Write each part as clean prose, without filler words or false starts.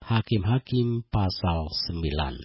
Hakim-Hakim pasal 9.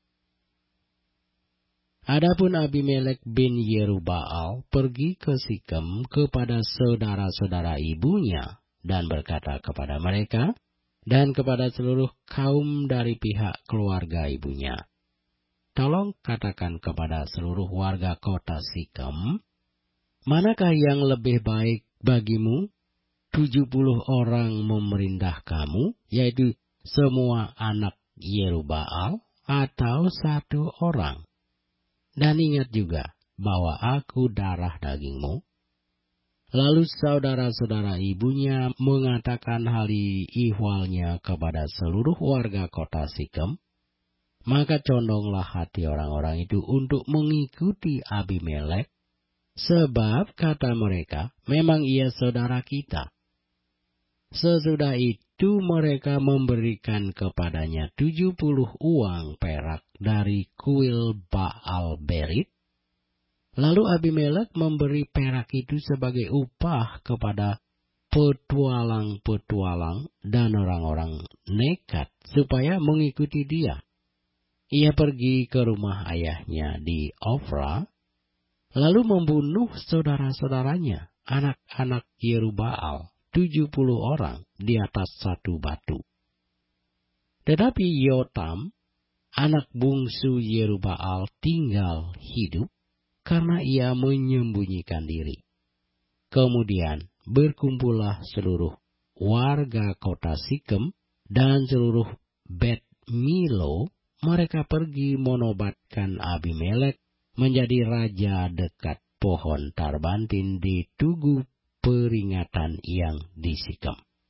Adapun Abimelek bin Yerubbaal pergi ke Sikem kepada saudara-saudara ibunya dan berkata kepada mereka dan kepada seluruh kaum dari pihak keluarga ibunya, "Tolong katakan kepada seluruh warga kota Sikem, manakah yang lebih baik bagimu? 70 orang memerintah kamu, yaitu semua anak Yerubbaal, atau 1 orang? Dan ingat juga bahwa aku darah dagingmu." Lalu saudara-saudara ibunya mengatakan hal ihwalnya kepada seluruh warga kota Sikem. Maka condonglah hati orang-orang itu untuk mengikuti Abimelek, sebab kata mereka, "Memang ia saudara kita." Sesudah itu mereka memberikan kepadanya 70 uang perak dari kuil Baal Berit. Lalu Abimelek memberi perak itu sebagai upah kepada petualang-petualang dan orang-orang nekat supaya mengikuti dia. Ia pergi ke rumah ayahnya di Ofra, lalu membunuh saudara-saudaranya, anak-anak Yerubbaal, 70 orang di atas satu batu. Tetapi Yotam, anak bungsu Yerubbaal, tinggal hidup karena ia menyembunyikan diri. Kemudian berkumpullah seluruh warga kota Sikem dan seluruh Bet Milo. Mereka pergi menobatkan Abimelek menjadi raja dekat pohon tarbantin di tugu peringatan yang di Sikem.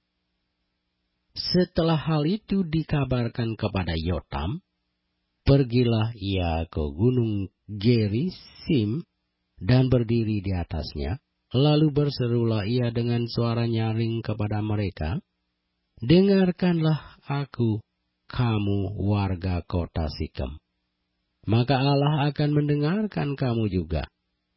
Setelah hal itu dikabarkan kepada Yotam, pergilah ia ke gunung Gerisim dan berdiri di atasnya. Lalu berserulah ia dengan suara nyaring kepada mereka, "Dengarkanlah aku, kamu warga kota Sikem. Maka Allah akan mendengarkan kamu juga.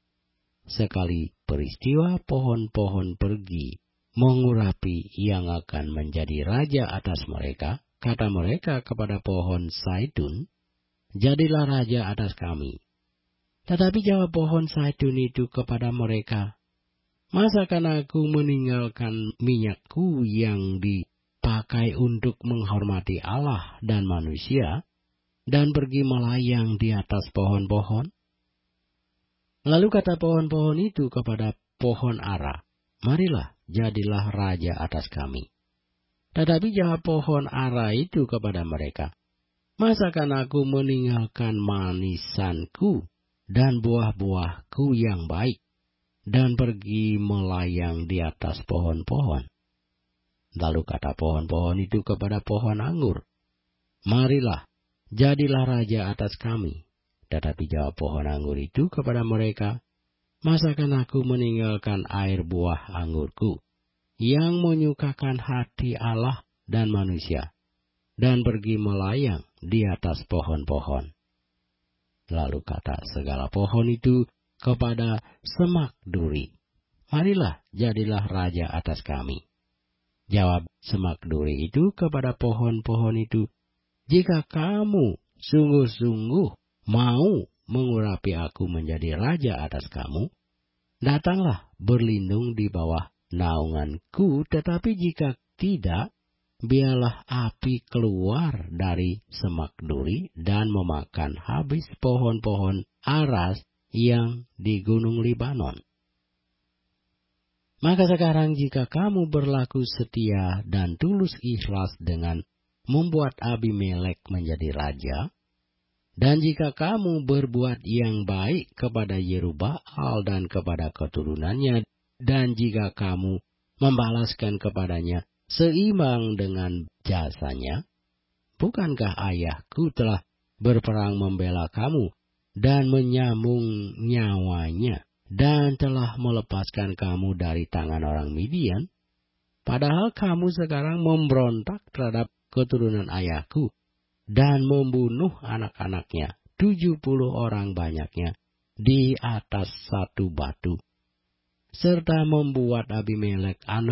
Sekali peristiwa pohon-pohon pergi mengurapi yang akan menjadi raja atas mereka, kata mereka kepada pohon Zaitun, 'Jadilah raja atas kami.' Tetapi jawab pohon Zaitun itu kepada mereka, 'Masakan aku meninggalkan minyakku yang dipakai untuk menghormati Allah dan manusia, dan pergi melayang di atas pohon-pohon?' Lalu kata pohon-pohon itu kepada pohon ara, 'Marilah, jadilah raja atas kami.' Tetapi jawab pohon ara itu kepada mereka, 'Masakan aku meninggalkan manisanku dan buah-buahku yang baik, dan pergi melayang di atas pohon-pohon?' Lalu kata pohon-pohon itu kepada pohon anggur, 'Marilah, jadilah raja atas kami.' Tetapi jawab pohon anggur itu kepada mereka, 'Masakan aku meninggalkan air buah anggurku, yang menyukakan hati Allah dan manusia, dan pergi melayang di atas pohon-pohon?' Lalu kata segala pohon itu kepada semak duri, 'Marilah, jadilah raja atas kami.' Jawab semak duri itu kepada pohon-pohon itu, 'Jika kamu sungguh-sungguh mau mengurapi aku menjadi raja atas kamu, datanglah berlindung di bawah naunganku. Tetapi jika tidak, biarlah api keluar dari semak duri dan memakan habis pohon-pohon aras yang di gunung Libanon. Maka sekarang jika kamu berlaku setia dan tulus ikhlas dengan membuat Abimelek menjadi raja, dan jika kamu berbuat yang baik kepada Yerubbaal dan kepada keturunannya, dan jika kamu membalaskan kepadanya seimbang dengan jasanya, bukankah ayahku telah berperang membela kamu dan menyambung nyawanya, dan telah melepaskan kamu dari tangan orang Midian? Padahal kamu sekarang memberontak terhadap keturunan ayahku dan membunuh anak-anaknya, 70 orang banyaknya, di atas satu batu, serta membuat Abimelek anak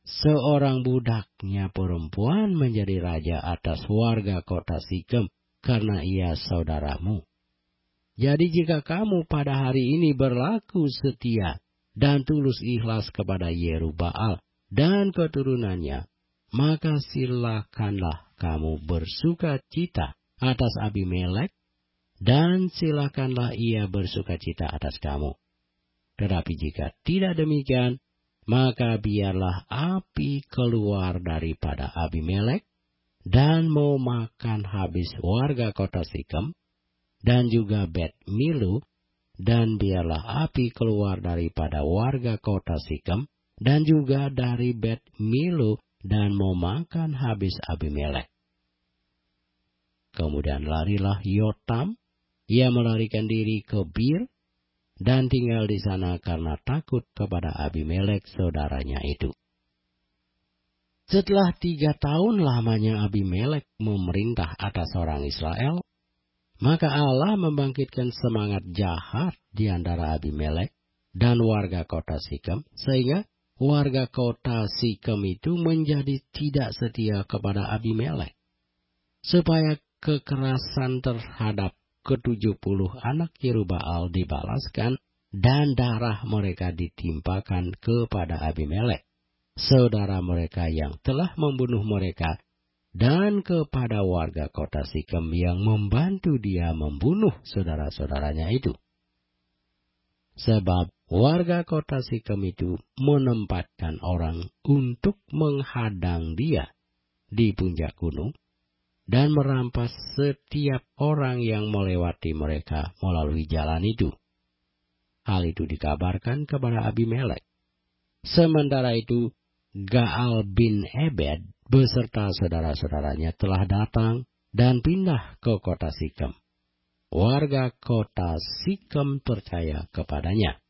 seorang budaknya perempuan menjadi raja atas warga kota Sikem, karena ia saudaramu. Jadi jika kamu pada hari ini berlaku setia dan tulus ikhlas kepada Yerubbaal dan keturunannya, maka silakanlah kamu bersuka cita atas Abimelek, dan silakanlah ia bersuka cita atas kamu. Tetapi jika tidak demikian, maka biarlah api keluar daripada Abimelek dan mau makan habis warga kota Sikem dan juga Bet Milu, dan biarlah api keluar daripada warga kota Sikem dan juga dari Bet Milu dan mau makan habis Abimelek. Kemudian larilah Yotam, ia melarikan diri ke Bir dan tinggal di sana karena takut kepada Abimelek saudaranya itu. Setelah 3 tahun lamanya Abimelek memerintah atas orang Israel, maka Allah membangkitkan semangat jahat di antara Abimelek dan warga kota Sikem, sehingga warga kota Sikem itu menjadi tidak setia kepada Abimelek, supaya kekerasan terhadap ke-70 anak Yerubbaal dibalaskan dan darah mereka ditimpakan kepada Abimelek, saudara mereka yang telah membunuh mereka, dan kepada warga kota Sikem yang membantu dia membunuh saudara-saudaranya itu. Sebab warga kota Sikem itu menempatkan orang untuk menghadang dia di puncak gunung dan merampas setiap orang yang melewati mereka melalui jalan itu. Hal itu dikabarkan kepada Abimelek. Sementara itu, Gaal bin Ebed beserta saudara-saudaranya telah datang dan pindah ke kota Sikem. Warga kota Sikem percaya kepadanya.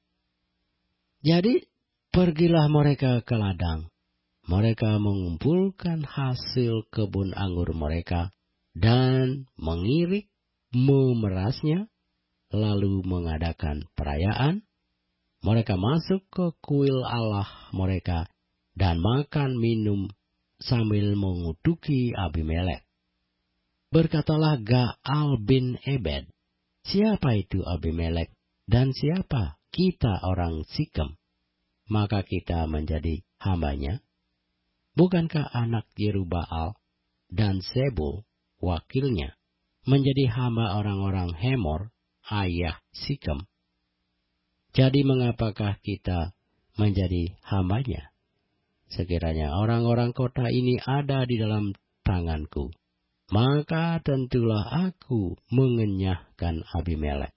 Jadi, pergilah mereka ke ladang. Mereka mengumpulkan hasil kebun anggur mereka dan mengirik, memerasnya, lalu mengadakan perayaan. Mereka masuk ke kuil Allah mereka dan makan minum sambil mengutuki Abimelek. Berkatalah Gaal bin Ebed, siapa itu Abimelek dan siapa kita orang Sikem? Maka kita menjadi hambanya. Bukankah anak Yerubbaal dan Zebul, wakilnya, menjadi hamba orang-orang Hemor, ayah Sikem? Jadi mengapakah kita menjadi hambanya? Sekiranya orang-orang kota ini ada di dalam tanganku, maka tentulah aku mengenyahkan Abimelek.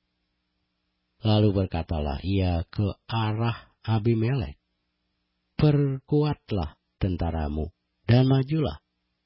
Lalu berkatalah ia ke arah Abimelek, perkuatlah tentaramu dan majulah.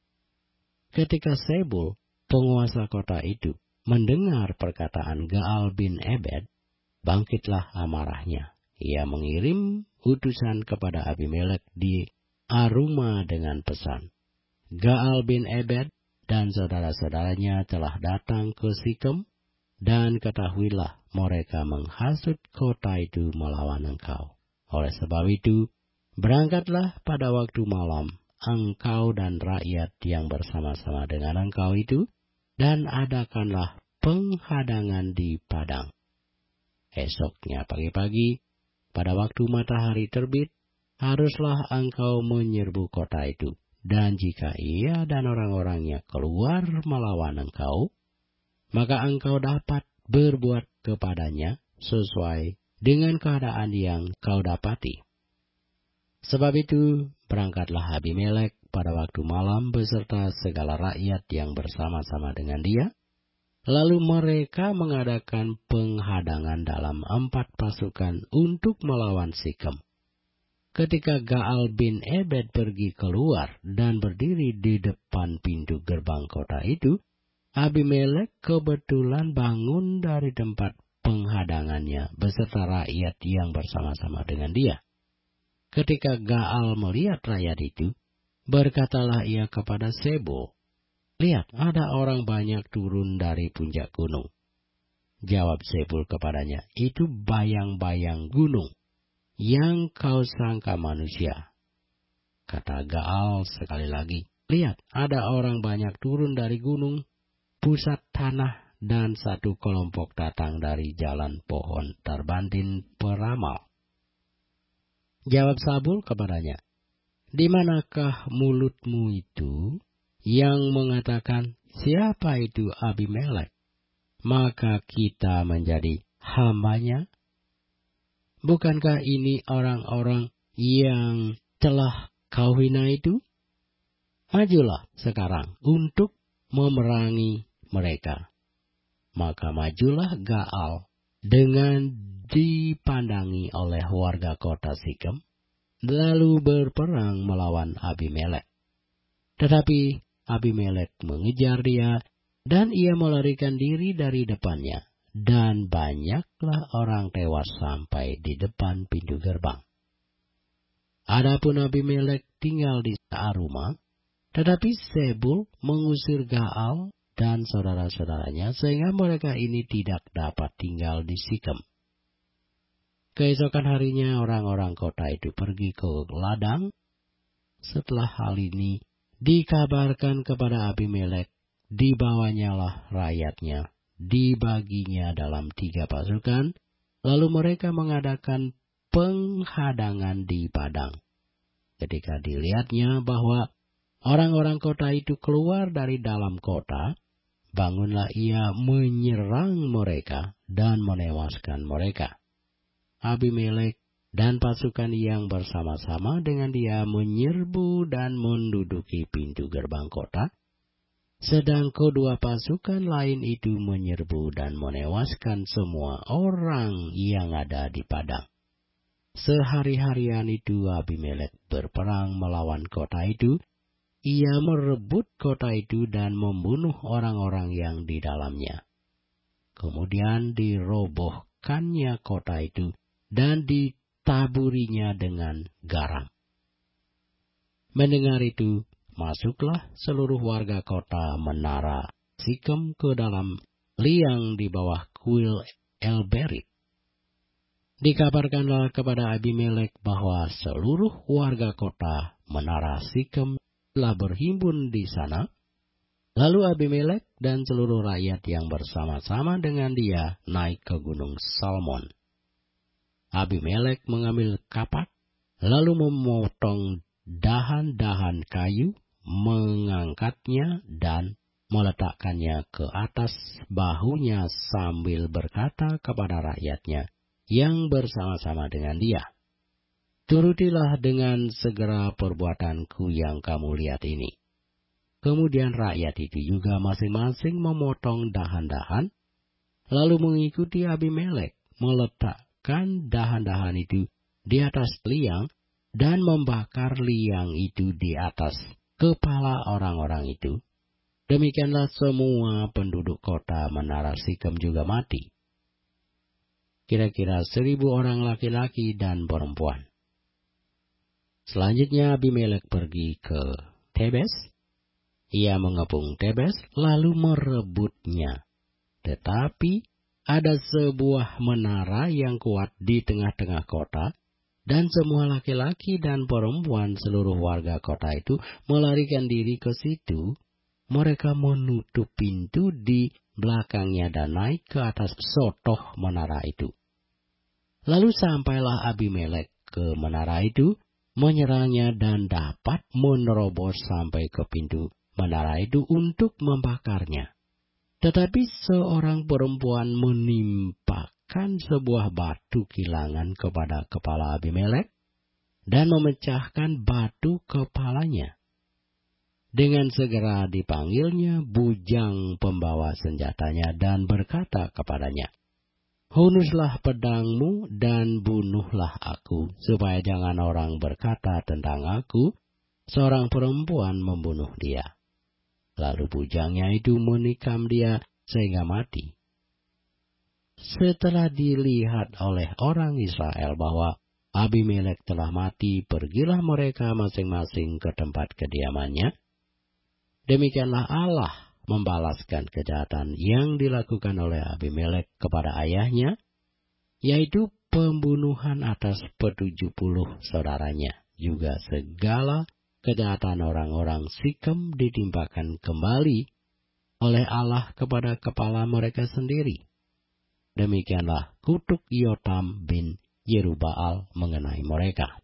Ketika Zebul, penguasa kota itu, mendengar perkataan Gaal bin Ebed, bangkitlah amarahnya. Ia mengirim utusan kepada Abimelek di Aruma dengan pesan, Gaal bin Ebed dan saudara-saudaranya telah datang ke Sikem, dan ketahuilah mereka menghasut kota itu melawan engkau. Oleh sebab itu, berangkatlah pada waktu malam, engkau dan rakyat yang bersama-sama dengan engkau itu, dan adakanlah penghadangan di padang. Esoknya pagi-pagi, pada waktu matahari terbit, haruslah engkau menyerbu kota itu. Dan jika ia dan orang-orangnya keluar melawan engkau, maka engkau dapat berbuat kepadanya sesuai dengan keadaan yang kau dapati. Sebab itu, berangkatlah Abimelek pada waktu malam beserta segala rakyat yang bersama-sama dengan dia. Lalu mereka mengadakan penghadangan dalam 4 pasukan untuk melawan Sikem. Ketika Gaal bin Ebed pergi keluar dan berdiri di depan pintu gerbang kota itu, Abimelek kebetulan bangun dari tempat penghadangannya beserta rakyat yang bersama-sama dengan dia. Ketika Gaal melihat rakyat itu, berkatalah ia kepada Zebul, lihat, ada orang banyak turun dari puncak gunung. Jawab Zebul kepadanya, itu bayang-bayang gunung yang kau sangka manusia. Kata Gaal sekali lagi, "Lihat, ada orang banyak turun dari gunung, pusat tanah, dan satu kelompok datang dari jalan pohon terbanding peramal." Jawab Sabul kepadanya, "Di manakah mulutmu itu yang mengatakan, siapa itu Abimelek? Maka kita menjadi hambanya? Bukankah ini orang-orang yang telah kau hina itu? Majulah sekarang untuk memerangi mereka." Maka majulah Gaal dengan dipandangi oleh warga kota Sikem, lalu berperang melawan Abimelek. Tetapi Abimelek mengejar dia, dan ia melarikan diri dari depannya, dan banyaklah orang tewas sampai di depan pintu gerbang. Adapun Abimelek tinggal di Aruma, tetapi Sebul mengusir Gaal dan saudara-saudaranya, sehingga mereka ini tidak dapat tinggal di Sikem. Keesokan harinya orang-orang kota itu pergi ke ladang. Setelah hal ini dikabarkan kepada Abimelek, dibawanyalah rakyatnya, dibaginya dalam 3 pasukan, lalu mereka mengadakan penghadangan di padang. Ketika dilihatnya bahwa orang-orang kota itu keluar dari dalam kota, bangunlah ia menyerang mereka dan menewaskan mereka. Abimelek dan pasukan yang bersama-sama dengan dia menyerbu dan menduduki pintu gerbang kota, sedang kedua pasukan lain itu menyerbu dan menewaskan semua orang yang ada di padang. Sehari-harian itu Abimelek berperang melawan kota itu. Ia merebut kota itu dan membunuh orang-orang yang di dalamnya. Kemudian dirobohkannya kota itu dan ditaburinya dengan garam. Mendengar itu, masuklah seluruh warga kota menara Sikem ke dalam liang di bawah kuil El-Berit. Dikabarkanlah kepada Abimelek bahwa seluruh warga kota menara Sikem telah berhimpun di sana. Lalu Abimelek dan seluruh rakyat yang bersama-sama dengan dia naik ke gunung Salmon. Abimelek mengambil kapak, lalu memotong dahan-dahan kayu, mengangkatnya dan meletakkannya ke atas bahunya sambil berkata kepada rakyatnya yang bersama-sama dengan dia, "Turutilah dengan segera perbuatanku yang kamu lihat ini." Kemudian rakyat itu juga masing-masing memotong dahan-dahan, lalu mengikuti Abimelek, meletakkan dahan-dahan itu di atas liang dan membakar liang itu di atas kepala orang-orang itu. Demikianlah semua penduduk kota menara Sikem juga mati. Kira-kira 1.000 orang laki-laki dan perempuan. Selanjutnya Abimelek pergi ke Tebes. Ia mengepung Tebes lalu merebutnya. Tetapi ada sebuah menara yang kuat di tengah-tengah kota, dan semua laki-laki dan perempuan seluruh warga kota itu melarikan diri ke situ. Mereka menutup pintu di belakangnya dan naik ke atas sotoh menara itu. Lalu sampailah Abimelek ke menara itu, menyerangnya dan dapat menerobos sampai ke pintu menara itu untuk membakarnya. Tetapi seorang perempuan menimpakan sebuah batu kilangan kepada kepala Abimelek dan memecahkan batu kepalanya. Dengan segera dipanggilnya bujang pembawa senjatanya dan berkata kepadanya, "Hunuslah pedangmu dan bunuhlah aku, supaya jangan orang berkata tentang aku, seorang perempuan membunuh dia." Lalu bujangnya itu menikam dia sehingga mati. Setelah dilihat oleh orang Israel bahwa Abimelek telah mati, pergilah mereka masing-masing ke tempat kediamannya. Demikianlah Allah membalaskan kejahatan yang dilakukan oleh Abimelek kepada ayahnya, yaitu pembunuhan atas 70 saudaranya, juga segala kejahatan orang-orang Sikem ditimpakan kembali oleh Allah kepada kepala mereka sendiri. Demikianlah kutuk Yotam bin Yerubbaal mengenai mereka.